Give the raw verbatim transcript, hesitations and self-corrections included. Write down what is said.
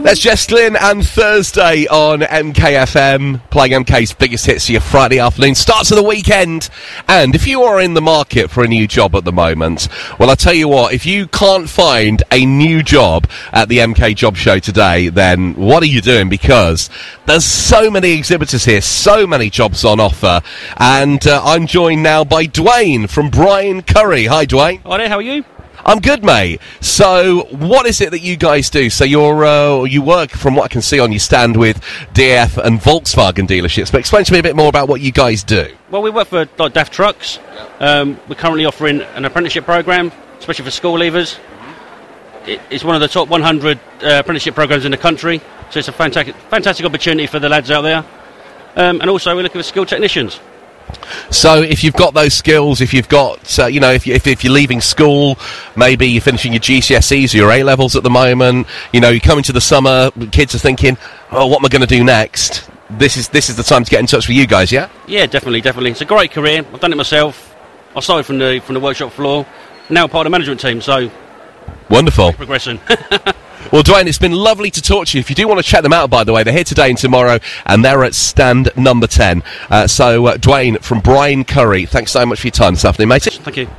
That's Jess Glynn and Thursday on M K F M, playing M K's biggest hits for your Friday afternoon, starts of the weekend. And if you are in the market for a new job at the moment, well, I tell you what, if you can't find a new job at the M K Job Show today, then what are you doing? Because there's so many exhibitors here, so many jobs on offer. And uh, I'm joined now by Dwayne from Brian Curry. Hi, Dwayne. Hi there, how are you? I'm good, mate. So, what is it that you guys do? So, you're uh, you work, from what I can see on your stand, with D F and Volkswagen dealerships. But explain to me a bit more about what you guys do. Well, we work for like, D A F Trucks. Um, we're currently offering an apprenticeship program, especially for school leavers. It, it's one of the top one hundred uh, apprenticeship programs in the country. So, it's a fantastic, fantastic opportunity for the lads out there. Um, and also, we're looking for skilled technicians. So if you've got those skills, if you've got, uh, you know, if, you, if if you're leaving school, maybe you're finishing your G C S Es or your A-levels at the moment, you know, you come into the summer, kids are thinking, oh, what am I going to do next? This is this is the time to get in touch with you guys, yeah? Yeah, definitely, definitely. It's a great career. I've done it myself. I started from the from the workshop floor, now part of the management team, so... Wonderful. Progression. Well, Dwayne, it's been lovely to talk to you. If you do want to check them out, by the way, they're here today and tomorrow, and they're at stand number ten. Uh, so, uh, Dwayne from Brian Curry, thanks so much for your time this afternoon, mate. Thank you.